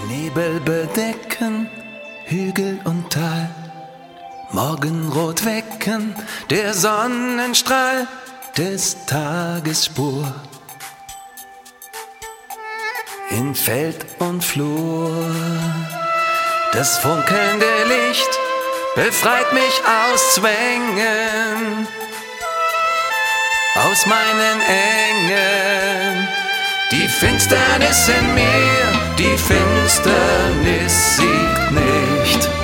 Nebel bedecken Hügel und Tal, Morgenrot wecken der Sonnenstrahl des Tages Spur. In Feld und Flur, das funkelnde Licht befreit mich aus Zwängen, aus meinen Engen. Die Finsternis in mir, die Finsternis siegt nicht.